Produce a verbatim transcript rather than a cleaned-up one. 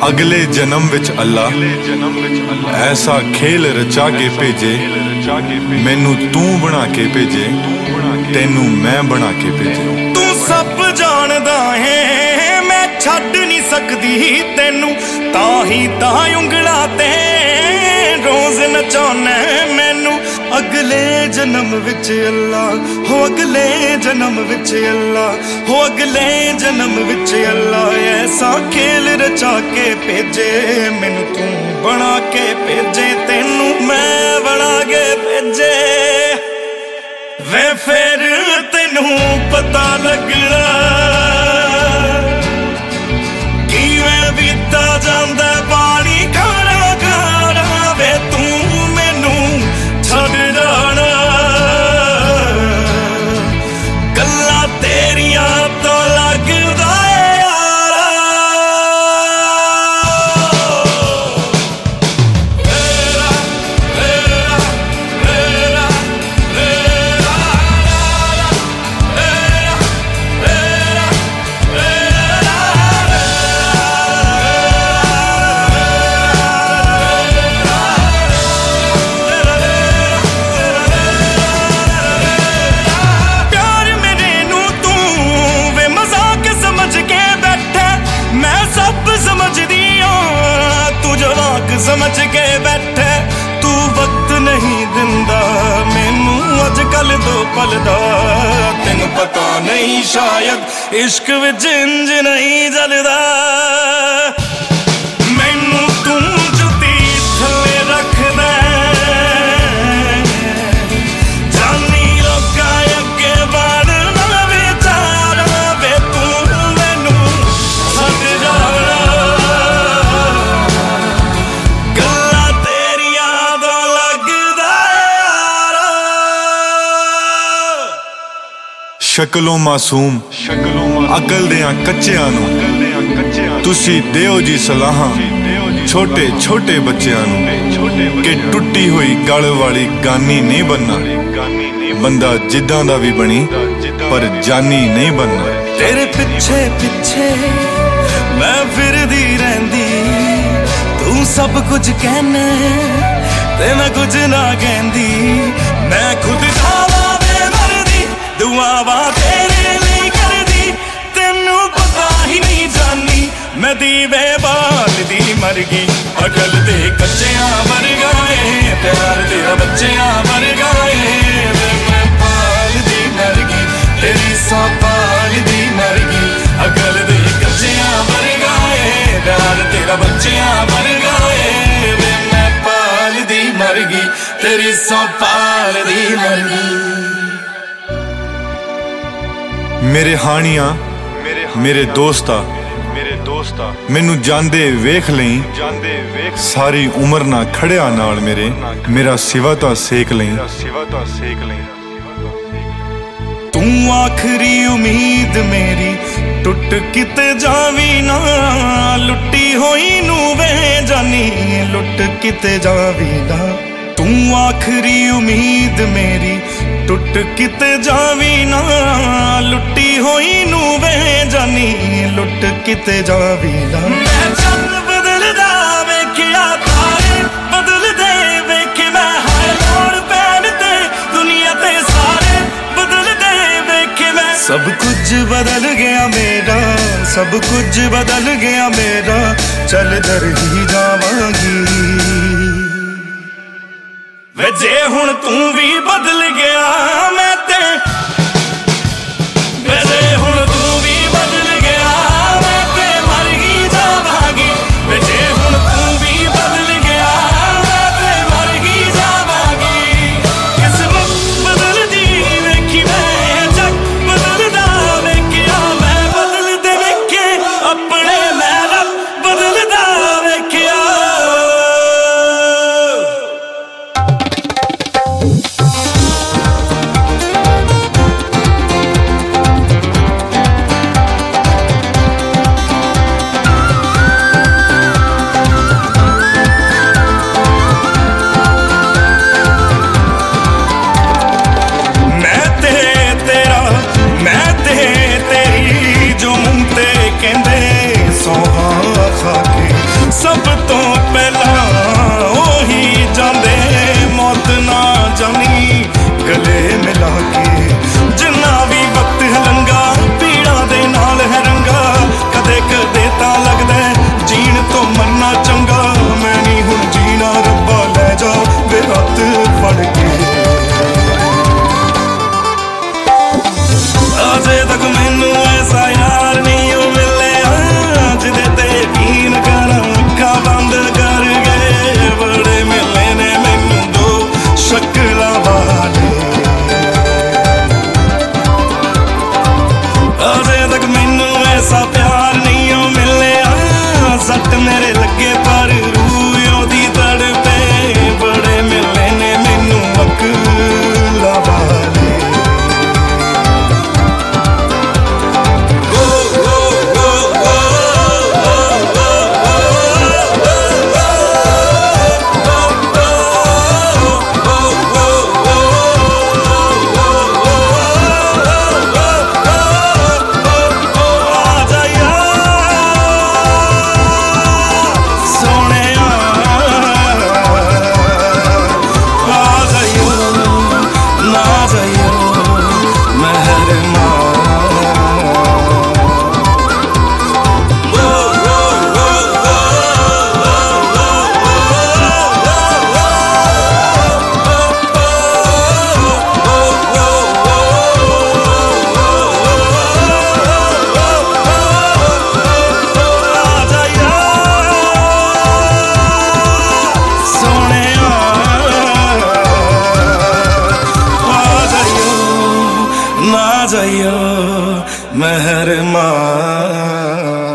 अगले जन्म विच अल्लाह ऐसा खेल रचा के भेजे, मैनू तू बना के भेजे, तेनू मैं बना के भेजे। तू सब जानदा है मैं छड्ड नहीं सकदी तेनू, ताही तां उंगलां ते रोज नचाउना मैनू। अगले जन्म विच अल्लाह हो, अगले जन्म विच अल्लाह हो, अगले जन्म विच अल्लाह ऐसा खेल रचा के भेजे, मैनू तू बना के भेजे, तेनू मैं बना के भेजे। वे फिर तेनू पता लगना किवें बीता जांदा पानी खाना खाना, वे तू मैनू छड्ड जाना गल्लां तेरियां तो लगदा यारा। मेरा मेरा मेरा मेरा मेरा प्यार मेरे नू तू वे मजाक समझ के बैठा, मैं सब समझदी हां तू जवाक समझ के बैठा। तू वक्त नहीं दिंदा मैनू अजकल दो पल दा, तेनू पता नहीं शायद इश्क विच इंज नहीं जलदा। मैनू तू जुती थल्ले रखदा जानी लोकां अगे बढ़ना विचारा, वे तू मैनू छड्ड जाना गल्लां तेरियां तो लगदा यारा। शक्लों मासूम अकल दियां कच्चियां नू तुसी दिओ जी सलाहां छोटे छोटे बच्चियां नू कि टुट्टी हुई गल वाली गानी नहीं बनना, बंदा जिद्दां दा भी बनी पर जानी नहीं बनना। तेरे पिछे पिछे मैं फिरदी रहंदी, तू सब कुछ कहना ते मैं कुछ ना कहंदी, मैं खुद जावा बेमर्दी दुआवां तेरे लिए करदी, तेनू पता ही नहीं जानी मैं दीवे बाल दी मर गई। अकल दे कच्चियां मर गए प्यार तेरा बच्चियां मर गए, मैं पाल दी मर गई तेरी सौ पाल दी मर गई। अकल दे कच्चियां मर गए प्यार तेरा बच्चियां मर गए, मैं पाल दी मर गई तेरी सौ पाल दी मर गई। मेरे हानियां मेरे दोस्ता मैनू जांदे वेख लई, सारी उम्र ना खड़िया नाल मेरे मेरा सिवा तो सेक लई। तू आखरी उम्मीद मेरी टुट किते जावी ना, लुट्टी होई नू वे जानी लुट किते जावी ना। तू आखरी उम्मीद मेरी टुट किते जावी ना, लुट्टी होई नू वे जानी लुट किते जावी ना। मैं चंद बदलदा वेखिया तारे बदलदे वेखे, मैं हाय लोड़ पैण ते दुनिया ते सारे बदलदे वेखे, मैं सब कुछ बदल गया मेरा, सब कुछ बदल गया मेरा, चल दर ही जावांगी। वे जे हुण तू भी बदल गया मैं ते, वे जे हुण तू भी बदल गया मैं ते मर ही जावांगी। वे जे हुण तू भी बदल गया मैं ते मर ही जावांगी। किस्मत बदलदी वेखी मैं जग बदलदा वेखिया, मैं बदलदे वेखे अपने मैं रब बदलदा वेखिया। जाइयो मेहरबान। जाइयो मेहरबान।